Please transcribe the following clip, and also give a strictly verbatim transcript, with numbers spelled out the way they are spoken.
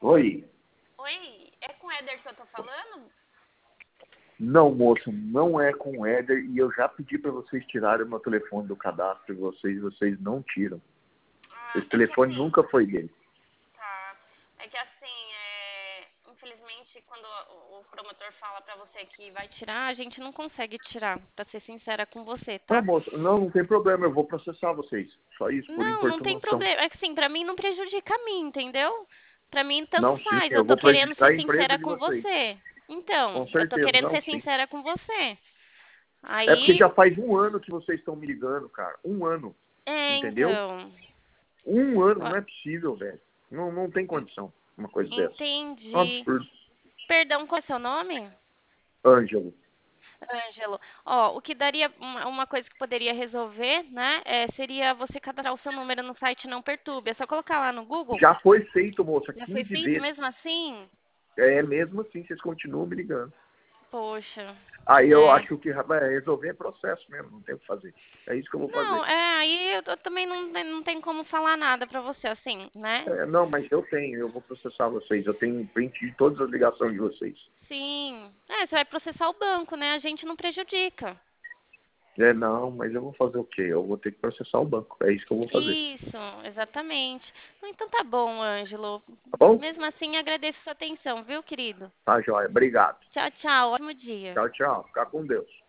Oi. Oi, é com o Éder que eu tô falando? Não, moço, não é com o Éder e eu já pedi para vocês tirarem o meu telefone do cadastro de vocês, vocês não tiram. Ah, Esse é que telefone assim, nunca foi dele. tá. É que assim, é... infelizmente, quando o o promotor fala pra você que vai tirar, a gente não consegue tirar, pra ser sincera com você, Não, tá? moço, não, não tem problema, eu vou processar vocês. Só isso, por Não, não tem importunação. problema. É que assim, pra mim não prejudica a mim, entendeu? Pra mim tanto Não, sim, faz. Eu eu tô vou querendo prejudicar ser a empresa sincera de com vocês. você. Então, Com eu tô certeza, querendo não, ser sim. sincera com você. É porque Aí, já faz um ano que vocês estão me ligando, cara. Um ano. é, Entendeu? então. Um ano, Ó, não é possível, velho. Não, não tem condição uma coisa dessa. É um entendi. absurdo. Perdão, qual é seu nome? Ângelo. Ângelo. Ó, o que daria, uma, uma coisa que poderia resolver, né, é, seria você cadastrar o seu número no site Não Perturbe. É só colocar lá no Google. Já foi feito, moça, Já foi quinze feito vezes. mesmo assim? É mesmo assim, vocês continuam me ligando. Poxa, Aí eu é. acho que vai resolver é processo mesmo, não tem o que fazer. É isso que eu vou Não, fazer. é, aí eu, eu também não, tem- não tem como falar nada pra você, assim, né? É, não, mas eu tenho, eu vou processar vocês. Eu tenho print de todas as ligações de vocês. Sim. É, você vai processar o banco, né? A gente não prejudica. É, não, mas eu vou fazer o quê? Eu vou ter que processar o banco. É isso que eu vou fazer. Isso, exatamente. Então tá bom, Ângelo. Tá bom? Mesmo assim, agradeço sua atenção, viu, querido? Tá, joia. Obrigado. Tchau, tchau. Ótimo dia. Tchau, tchau. Fica com Deus.